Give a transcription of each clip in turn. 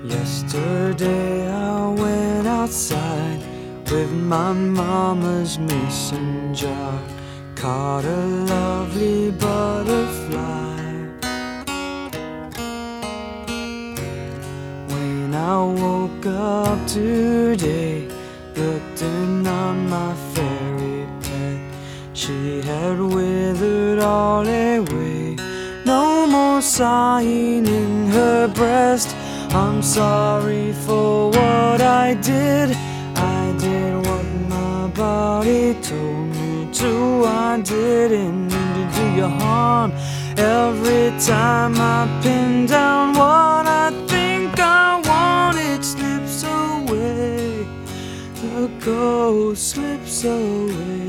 Yesterday I went outside with my mama's mason jar, caught a lovely butterfly. When I woke up today, looking on my fairy pet, she had withered all away, no more sighing in her breast. I'm sorry for what I did. I did what my body told me to. I didn't mean to do you harm. Every time I pin down what I think I want, it slips away. The ghost slips away.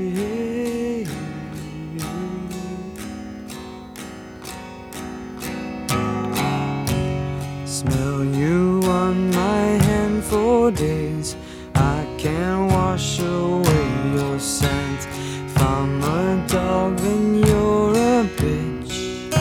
Smell you on my hand for days. I can't wash away your scent. If I'm a dog, then you're a bitch.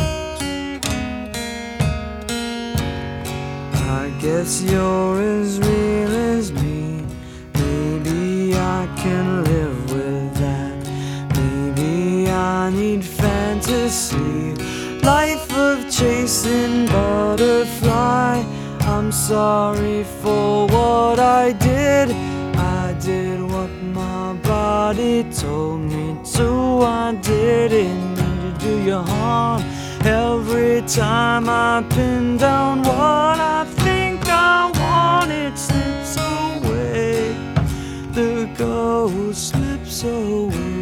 I guess you're as real as me. Maybe I can live with that. Maybe I need fantasy, life of chasing butterfly. I'm sorry for what I did. I did what my body told me to. I didn't mean to do you harm. Every time I pin down what I think I want, it slips away. The ghost slips away.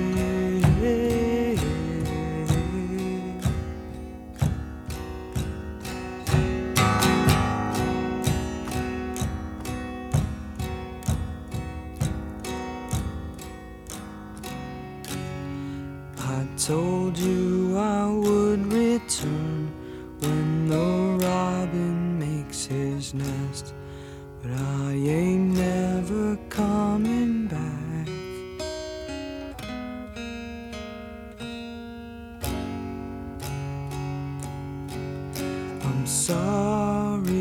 I told you I would return when the robin makes his nest, but I ain't never coming back. I'm sorry